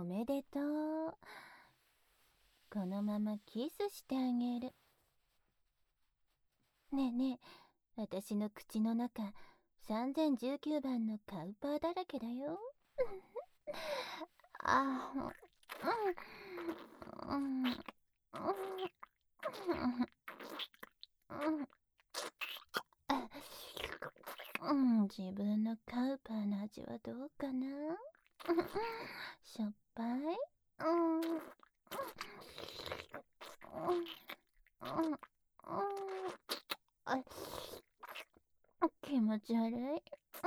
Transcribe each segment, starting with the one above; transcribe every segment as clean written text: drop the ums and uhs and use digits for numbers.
めでとう。このままキスしてあげる。ねえねえ、私の口の中3019番のカウパーだらけだよ。あ、自分のカウパーの味はどうかな。しょっぱい。気持ち悪い。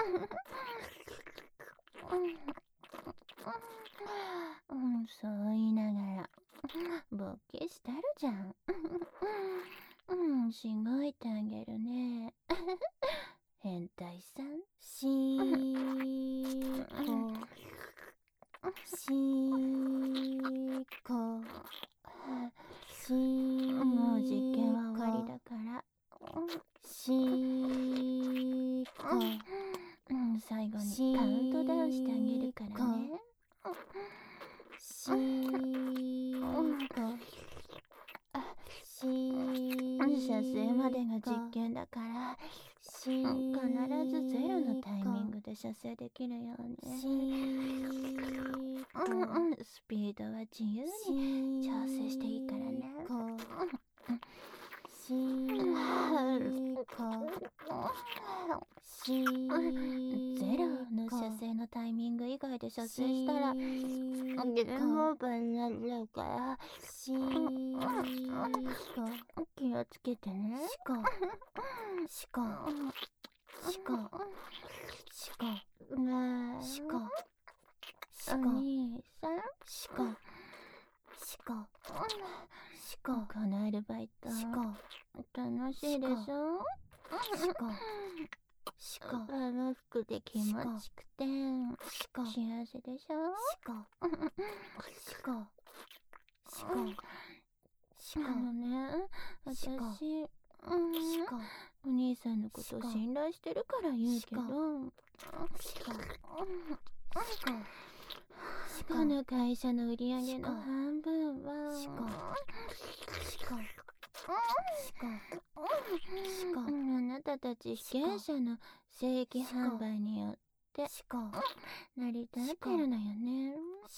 そう言いながらボッケしたるじゃん。しごいてあげるね。変態さん。しーこもう実験は終わりだから。最後にカウントダウンしてあげるからね。射精までが実験だから必ずゼロのタイミングで射精できるように。スピードは自由に調整していいからね。ゼロの射精のタイミング以外で射精したらゲームオーバーになっちゃうから、気をつけてね。お兄さん、このアルバイト楽しいでしょ。楽しくて気持ちくて幸せでしょ。私お兄さんのことを信頼してるから言うけど、この会社の売り上げの半分はあなたたち被験者の正規販売によって成り立ってるのよね。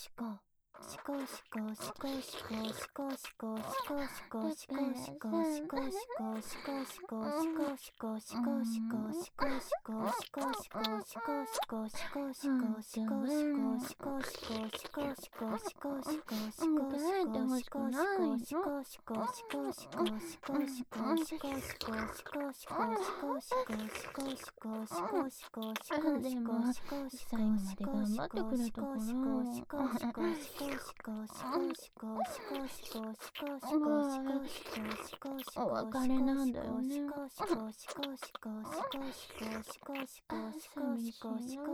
でも最後まで頑張ってくれたからお別れなんだよね。寂しいな。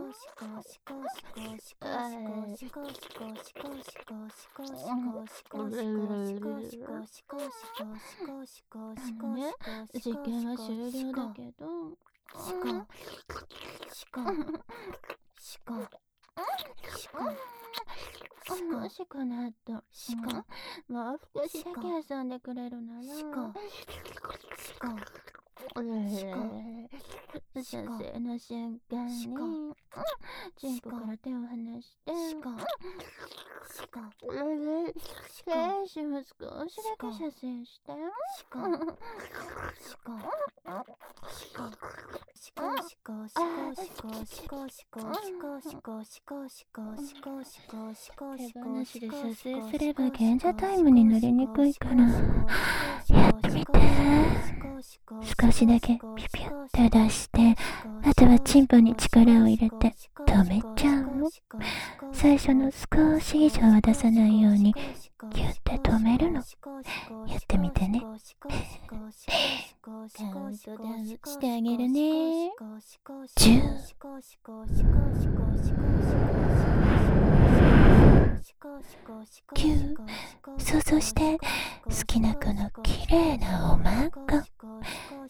実験は終了だけどもしこの後もう少しだけ遊んでくれるなら射精の瞬間にチンポから手を離して選手も少しだけ射精して手放しで射精すれば賢者タイムになりにくいからやってみて。少しだけピュピュって出してあとはチンポに力を入れて止めちゃうの。最初の少し以上は出さないようにギュッて止めるの。やってみてね。カウントダウンしてあげるね。10、9、想像して好きな子の綺麗なおまんこ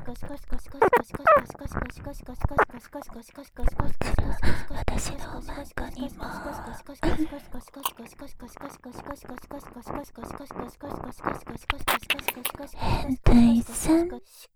私のお腹にも変態さん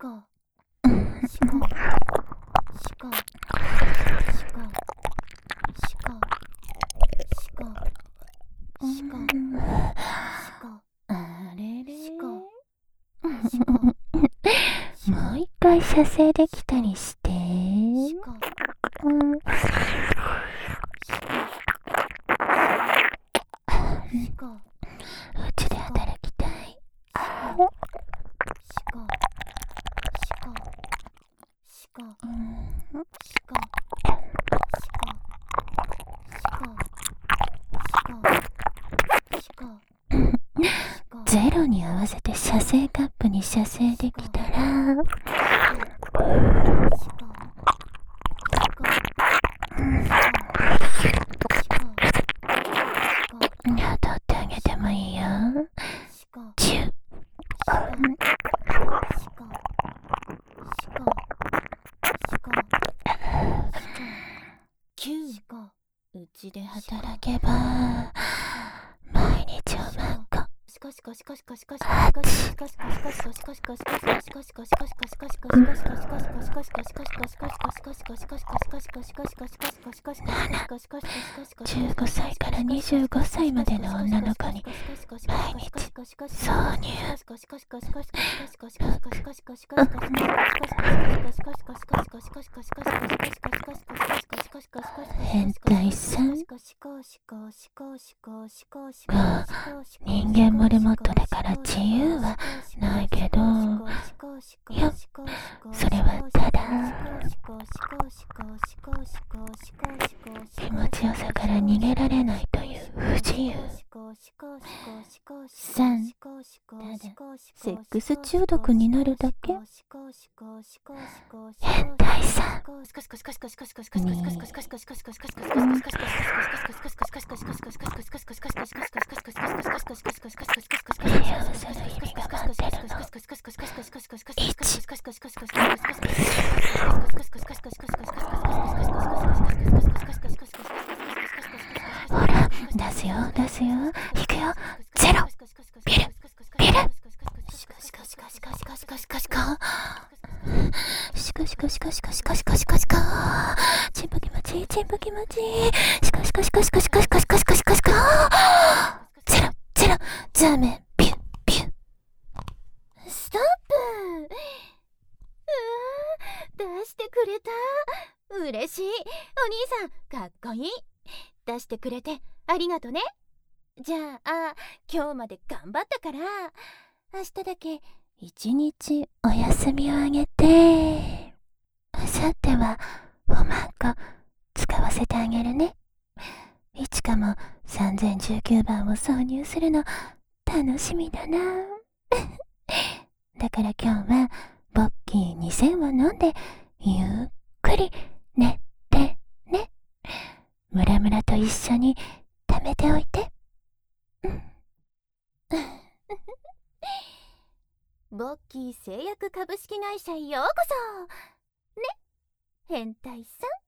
もう一回射精できたりして。うちで働きたい。ゼロに合わせて射精カップに射精できたら取ってあげてもいいよ。10うちで働けば毎日おまんこ15歳から25歳までの女の子に毎日挿入。変態さんが人間モルモットだから自由はないけど、いやそれはただ気持ちよさから逃げられないという不自由。3ただセックス中毒になるだけ。変態さんほら出すよ出すよ、いくよ。ゼロビルビルシカシカシカシカシカシカシカシカシカシカシカシカシカシカシカシカチンポ気持ちいいチンポ気持ちいいシカシカシカシカシカシカシカシカシカシカゼロゼロザーメンビュッビュッストップ。出してくれた。嬉しい。お兄さんかっこいい。出してくれてありがとね。じゃあ今日まで頑張ったから明日だけ1日お休みをあげて、明後日はおまんこ使わせてあげるね。いちかも3019番を挿入するの楽しみだな。だから今日はボッキー2000を飲んでゆっくり寝てね。ムラムラと一緒に貯めておいて。ボッキー製薬株式会社へようこそね、変態さん。